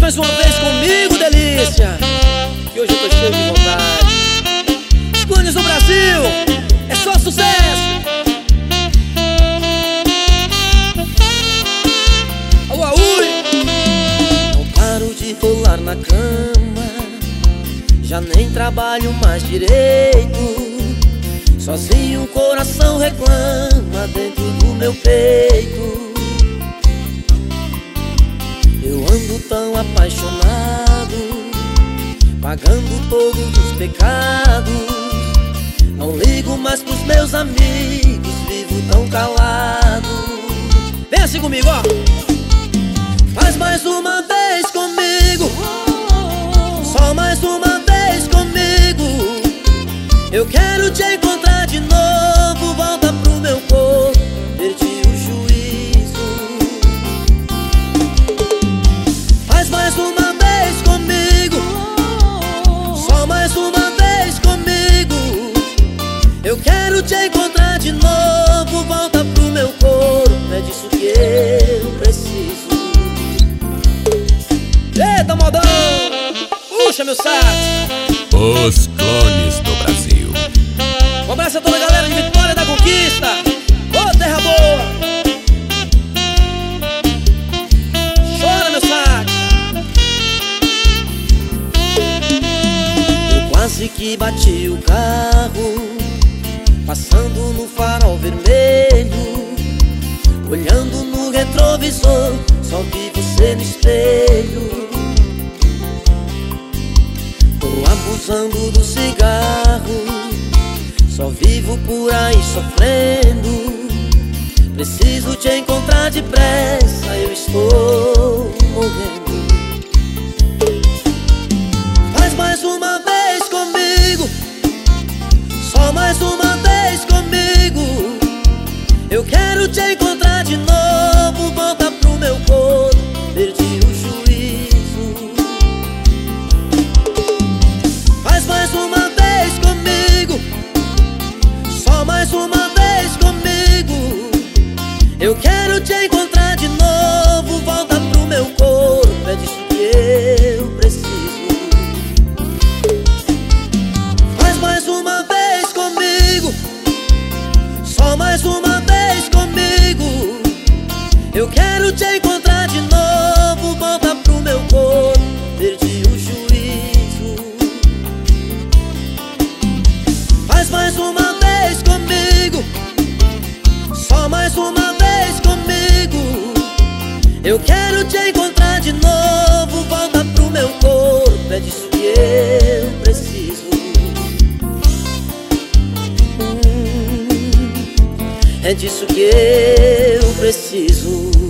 mais uma vez comigo, delícia, que hoje eu tô cheio de vontade. Escolhas do Brasil, é só sucesso. Alô, Aui. Não paro de rolar na cama, já nem trabalho mais direito. Sozinho o coração reclama dentro do meu peito. Eu ando tão apaixonado, pagando todos os pecados. Não ligo mais pros meus amigos, vivo tão calado. Vem assim comigo, ó. Faz mais uma vez comigo, só mais uma vez comigo. Eu quero te encontrar de novo, volta pro meu corpo, perdi o juízo. Faz mais uma vez comigo, só mais uma vez comigo. Eu quero te encontrar de novo, volta pro meu corpo, é disso que eu preciso. Eita, modão, puxa meu saco. Os Clones do Brasil. Um abraço a toda a galera de Vitória da Conquista. Ô, terra boa. Chora, meu saco. Eu quase que bati o carro, passando no farol vermelho. Olhando no retrovisor, só vi você no espelho. Tô abusando do cigarro, só vivo por aí sofrendo. Preciso te encontrar depressa, eu estou morrendo. Faz mais uma vez comigo, só mais uma vez comigo. Eu quero te encontrar de novo, volta pro meu corpo, perdi o juízo. Faz mais uma vez comigo, só mais uma vez comigo. Eu quero te encontrar de novo, volta pro meu corpo, é disso que eu preciso. Faz mais uma vez comigo, só mais uma vez comigo. Eu quero te encontrar de novo, volta pro meu corpo, perdi o juízo. Faz mais uma vez comigo, só mais uma vez comigo. Eu quero te encontrar de novo, volta pro meu corpo, é disso que eu preciso. É disso que eu preciso.